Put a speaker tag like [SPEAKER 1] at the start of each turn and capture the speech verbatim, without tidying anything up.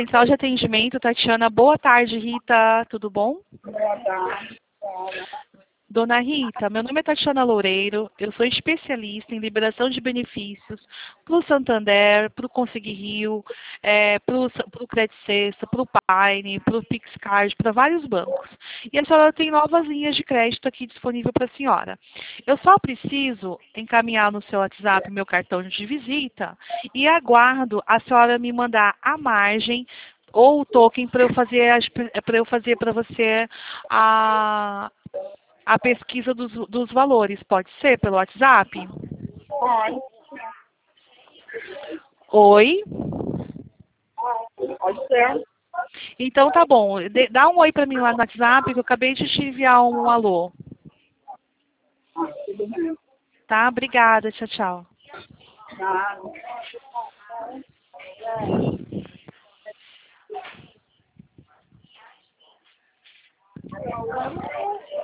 [SPEAKER 1] Central de Atendimento, Tatiana. Boa tarde, Rita. Tudo bom?
[SPEAKER 2] Boa tarde.
[SPEAKER 1] Dona Rita, meu nome é Tatiana Loureiro, eu sou especialista em liberação de benefícios para o Santander, para o Conseguir Rio, é, para o Credit Sexta, para o Paine, para o PixCard, para vários bancos. E a senhora tem novas linhas de crédito aqui disponível para a senhora. Eu só preciso encaminhar no seu WhatsApp meu cartão de visita e aguardo a senhora me mandar a margem ou o token para eu fazer para eu fazer para você a a pesquisa dos, dos valores. Pode ser pelo WhatsApp?
[SPEAKER 2] Pode.
[SPEAKER 1] Oi?
[SPEAKER 2] Pode ser.
[SPEAKER 1] Então tá bom. De, dá um oi pra mim lá no WhatsApp que eu acabei de te enviar um alô.
[SPEAKER 2] Ah, tudo bem.
[SPEAKER 1] Tá? Obrigada. Tchau, tchau.
[SPEAKER 2] Tá.